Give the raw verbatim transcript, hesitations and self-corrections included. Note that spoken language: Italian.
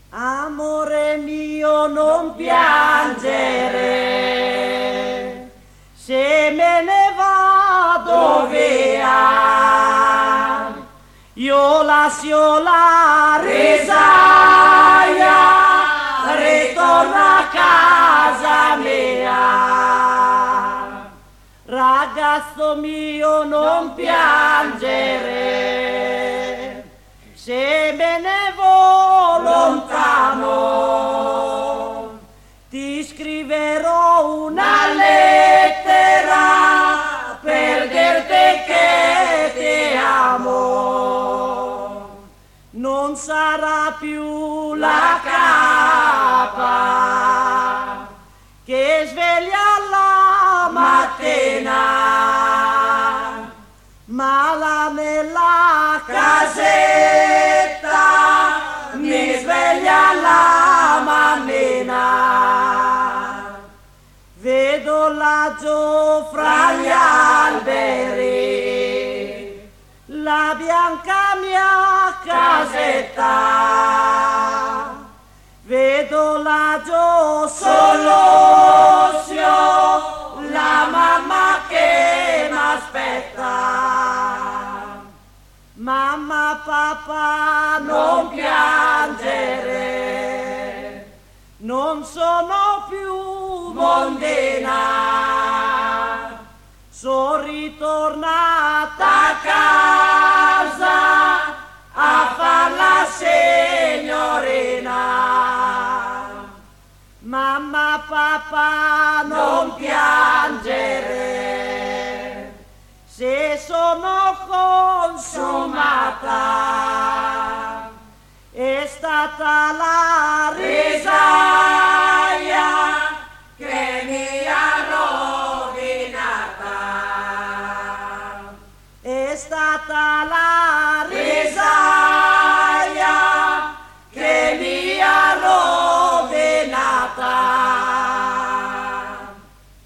Amore mio, non piangere, se me ne vado via, io lascio la risaia, ritorno a casa mia. Ragazzo mio, non piangere, se me ne vo lontano, ti scriverò una lettera per dirti che ti amo. Non sarà più la capa che sveglia la mattina, ma là nella casetta mi sveglia la mammina. Vedo laggiù fra gli alberi la bianca mia casetta, vedo laggiù sull'uscio la mamma che m'aspetta. Mamma, papà, non piangere, non sono più mondina, sono ritornata a casa a far la signorina. Mamma, papà, non piangere, se sono consumata, è stata la risaia che mi ha rovinata, è stata la risaia